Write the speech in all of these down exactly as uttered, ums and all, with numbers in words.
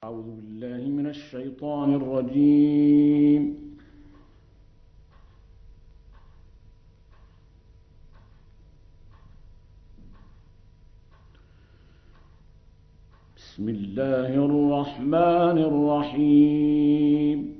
أعوذ بالله من الشيطان الرجيم. بسم الله الرحمن الرحيم.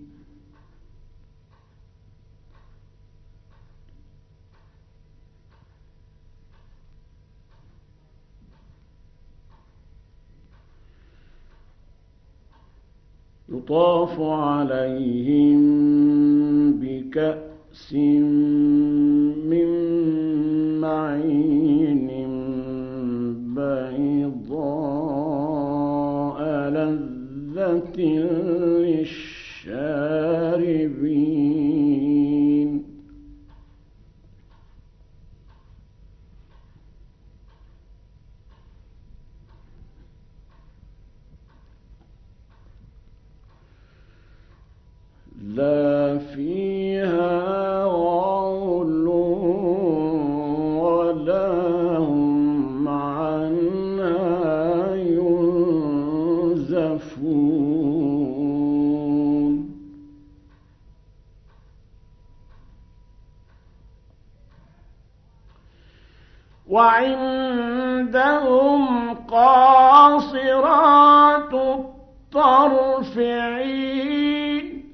يطاف عليهم بكأس من معين بيضاء لذة للشاربين. لا فيها غول ولا هم عنها ينزفون. وعندهم قاصرات الطرف عين.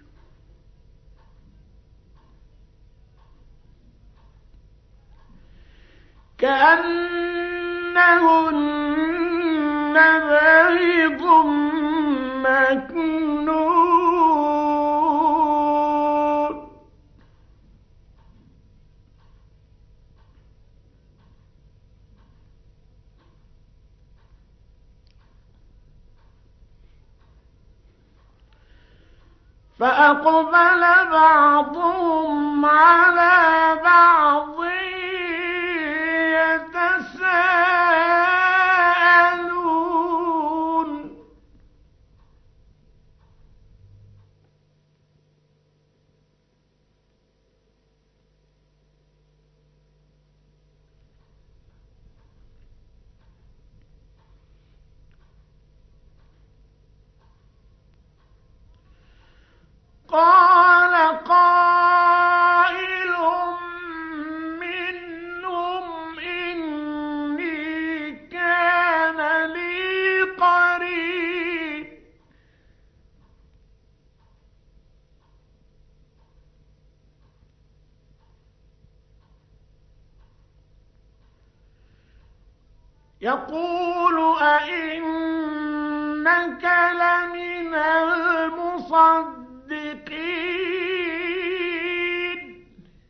كأنهن بيض مكنون. فأقبل بعضهم على بعض يتساءلون. قال قائل منهم إني كان لي قرين. يقول أئنك لمن المصدقين.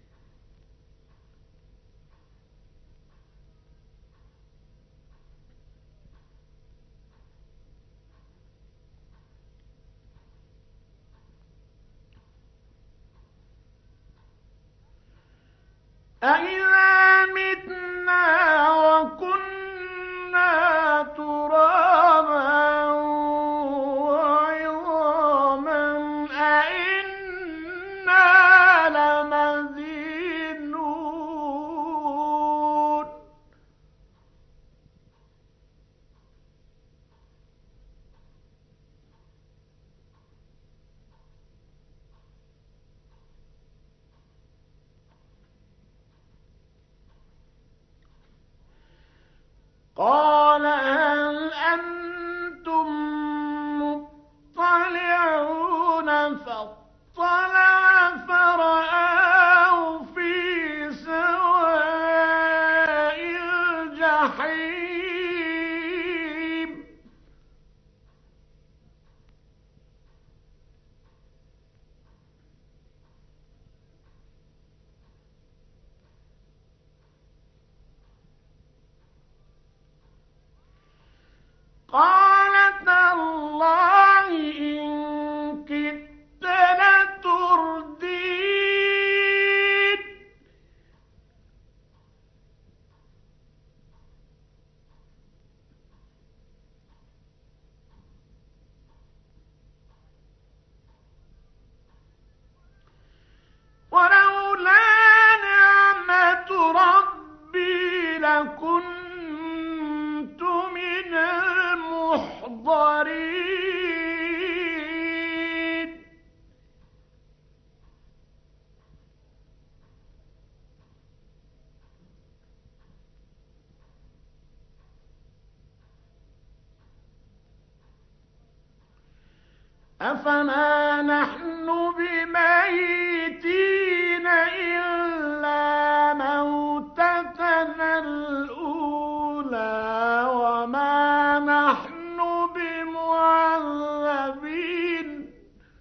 أإذا متنا وكنا ترابا وعظاما أإنا لمدينون. أفما نحن بميتين إلا موتتنا الأولى وما نحن بمعذبين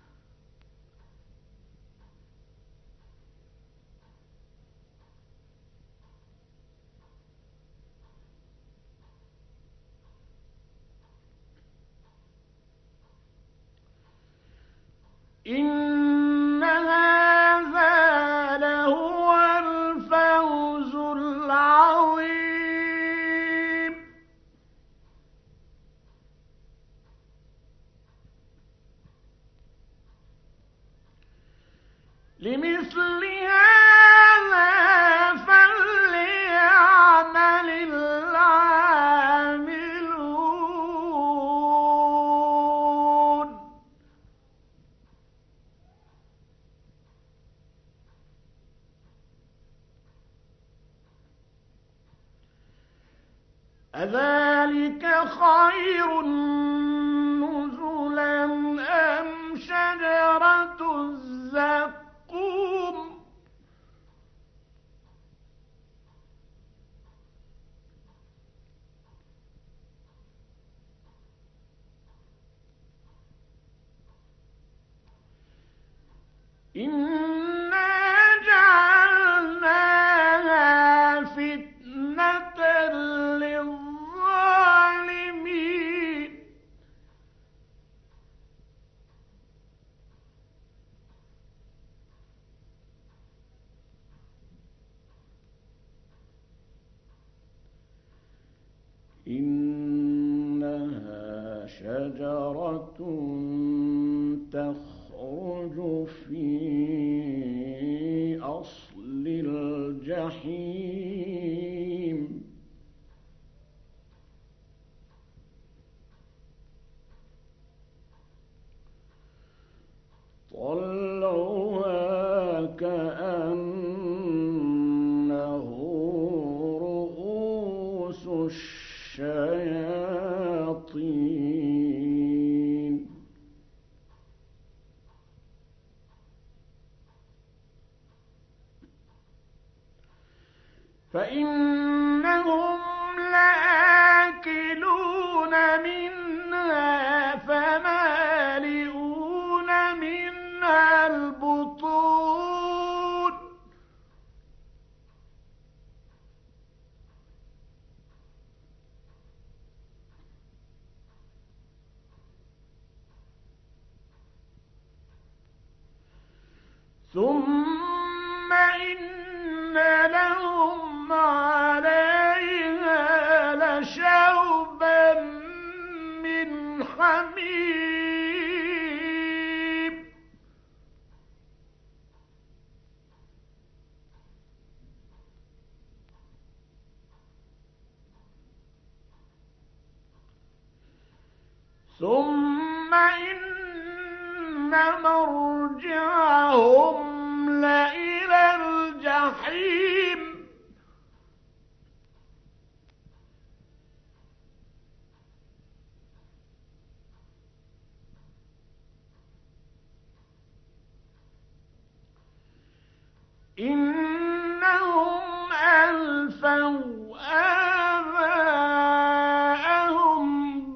إن هذا لهو الفوز العظيم لمثل هذا فليعمل العاملون أذلك خير نزلا أم شجرة الزقوم إنا جعلناها فتنة للظالمين إنها شجرة تخرج في أصل الجحيم طلعها كأنه رؤوس الشياطين فإنهم لآكلون منها فمالئون منها البطون ثم إن لهم عليها لشوبا من حميم ثم إن مرجعهم لإلى الجحيم إنهم ألفوا آباءهم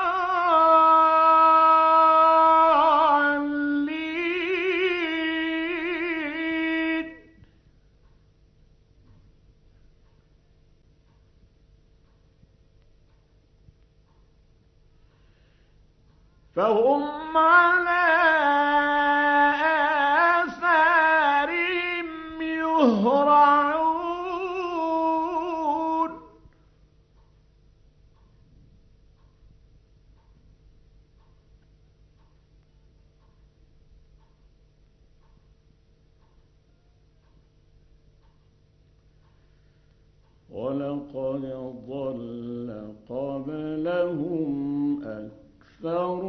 ضالين فهم على آثارهم يهرعون ولقد ضل قبلهم أكثر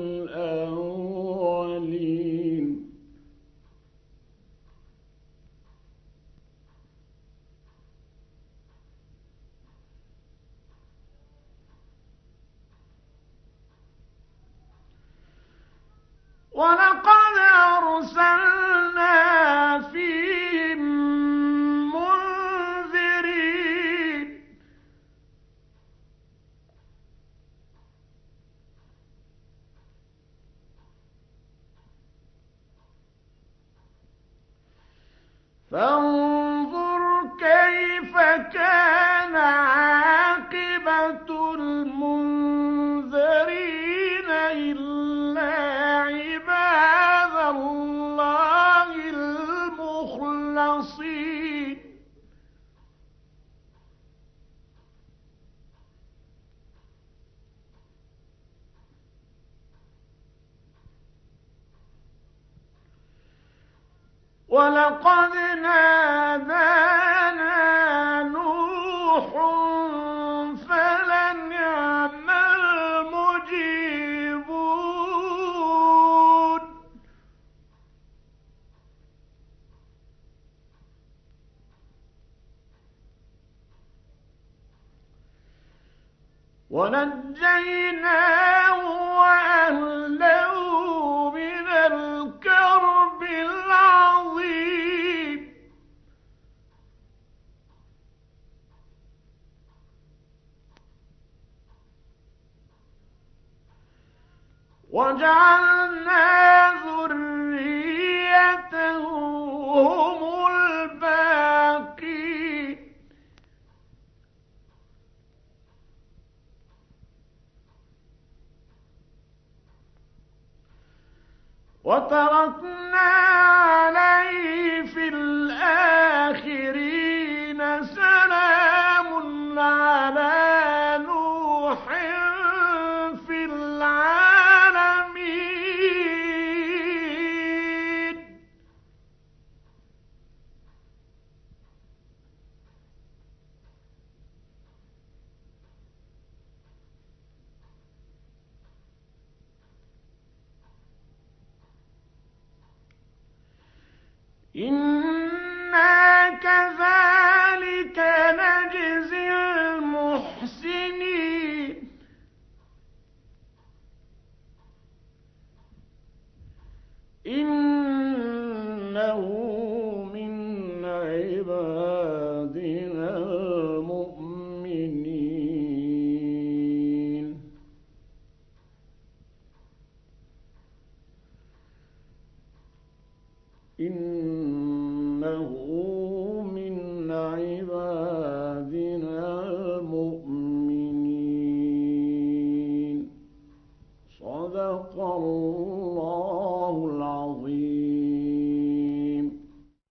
الأولين ولقد أرسلنا فيهم منذرين فانظر كيف كان عاقبة المنذرين إلا عباد الله المخلصين ولقد نادانا نوح فلنعم المجيبون ونجيناه وأهله من الكرب العظيم وجعلنا ذريته هم الباقين وتركنا عليه في الآخرين سلام على نوح في العالمين إنا كذلك نجزي المحسنين إنه من عبادنا المؤمنين إنه من عبادنا المؤمنين صدق الله العظيم.